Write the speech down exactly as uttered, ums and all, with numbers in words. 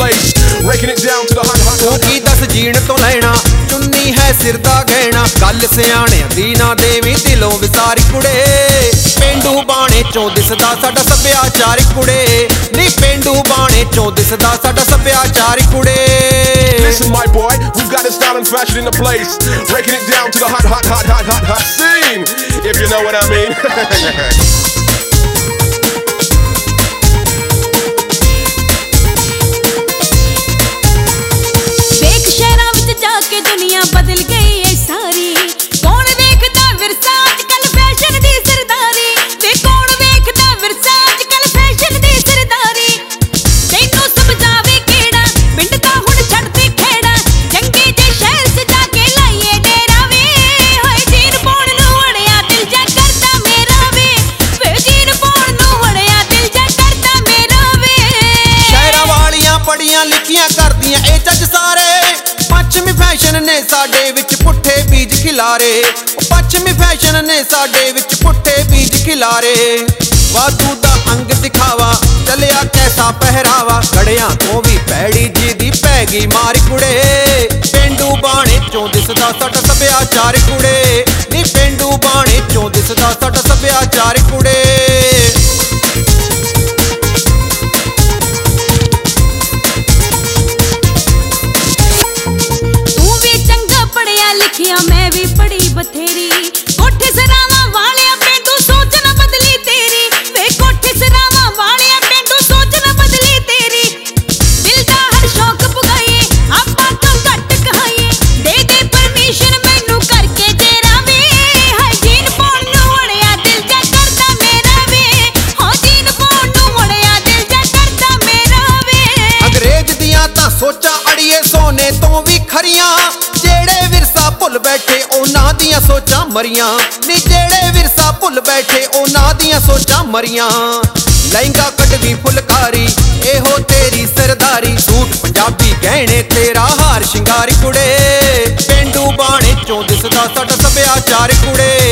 place, breaking it down to the hot, hot, ਤੂੰ ਕੀ ਦੱਸ ਜੀਣ ਤੋਂ ਲੈਣਾ, ਚੁੰਨੀ ਹੈ ਸਿਰ ਦਾ ਗਹਿਣਾ, ਗੱਲ ਸਿਆਣਿਆਂ ਦੀ ਨਾ ਦੇਵੀਂ ਦਿਲੋਂ ਵਿਸਾਰੀ ਕੁੜੇ। ਪੇਂਡੂ ਬਾਣੇ ਚੋਂ ਦਿਸਦਾ ਸਾਡਾ ਸੱਭਿਆਚਾਰ ਕੁੜੇ, ਨੀ ਪੇਂਡੂ ਬਾਣੇ ਚੋਂ ਦਿਸਦਾ ਸਾਡਾ ਸੱਭਿਆਚਾਰ ਕੁੜੇ। Listen my boy, we've got the style and fashion in the place, breaking it down to the hot, hot, hot, hot, hot, hot scene, if you know what I mean. दुनिया बदल गई है सारी, कौन देखदा विरसा अजकल फैशन दी सरदारी, वे कौन देखदा विरसा अजकल फैशन दी सरदारी। तैनू समझावे केड़ा पिंड दा हुण छड्डदी खेड़ा, चंगे जे शहर च जाके लाइए डेरा वे, होए जीन पाउण नूं वड़िया दिल जा करदा मेरा वे, वे जीन पाउण नूं वड़िया दिल जा करदा मेरा वे। शहरां वालियां पढ़ियां लिखियां करदियां ए जज सारे, पश्चिमी फैशन ने साडे विच पुट्ठे बीज खिलारे, पश्चिमी फैशन ने साडे विच पुट्ठे बीज खिलारे। वाधू दा अंग दिखावा चलिया कैसा पहरावा, कड़ियां तो भी पैड़ी जी दी पै गई मार कुड़े। पेंडू बाणे चों दिसदा साडा सभ्याचार कुड़े, नी पेंडू बाणे चों दिसदा साडा सभ्याचार कुड़े। मैं भी पढ़ी बथेरी, कोठे सरावां वालिया पेंडू सोच ना बदली तेरी, वे कोठे सरावां वालिया पेंडू सोच ना बदली तेरी। दिल दा हर शौक पुगाइए आपां तो घट कहाइए, दे दे परमिशन मैनू करके जेरा वे, हाय जीन पाउण नूं वड़िया दिल जा करदा मेरा वे, हो जीन पाउण नूं वड़िया दिल जा करदा मेरा वे। अंग्रेज दियां तां सोचां अड़िए सोने तो भी खरियां, जेड़े विरसा भुल बैठे उन्हां दियां सोचां मरियां, नी जेड़े विरसा भुल बैठे उन्हां दियां सोचां मरियां। लहंगा कटवी फुलकारी एहो तेरी सरदारी, सूट पंजाबी गहने तेरा हार शिंगार कुड़े। पेंडू बाणे चों दिसदा साडा सभ्याचार कुड़े।